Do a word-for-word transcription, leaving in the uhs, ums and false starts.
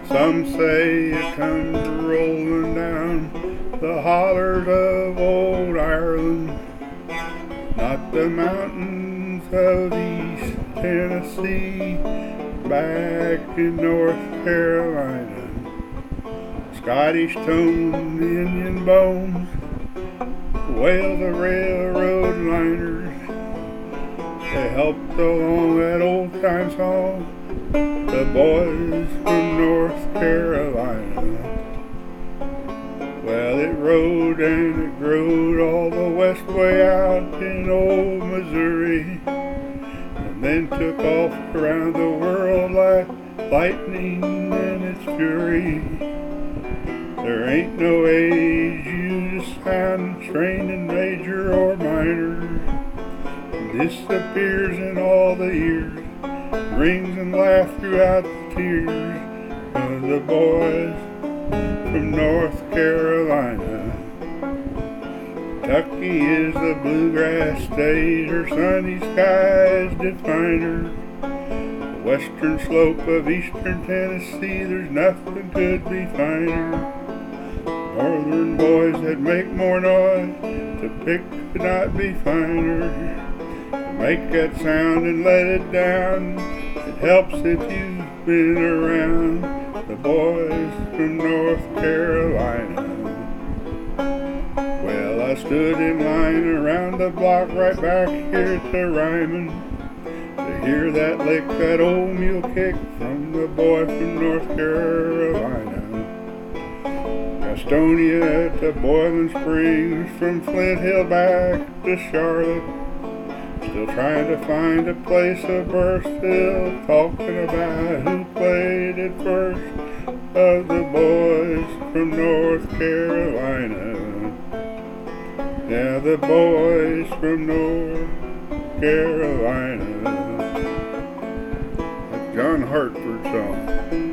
Some say it comes rolling down the hollers of old Ireland, not the mountains of East Tennessee, back in North Carolina. Scottish tone, Indian bones, wail the railroad liners. They helped along that old time song, the boys from North Carolina. Well, it rode and it growed all the west way out in old Missouri, and then took off around the world like lightning in its fury. There ain't no age you just sound trained in major or minor. Disappears in all the ears, rings and laughs throughout the tears of the boys from North Carolina. Kentucky is the bluegrass state, her sunny skies define her. The western slope of eastern Tennessee, there's nothing could be finer. Northern boys that make more noise, to pick could not be finer. Make that sound and let it down. It helps if you've been around the boys from North Carolina. Well, I stood in line around the block right back here to Ryman to hear that lick, that old mule kick from the boy from North Carolina. Gastonia to Boiling Springs, from Flint Hill back to Charlotte. Still trying to find a place of birth, still talking about who played it first of the boys from North Carolina. Yeah, the boys from North Carolina. That John Hartford song.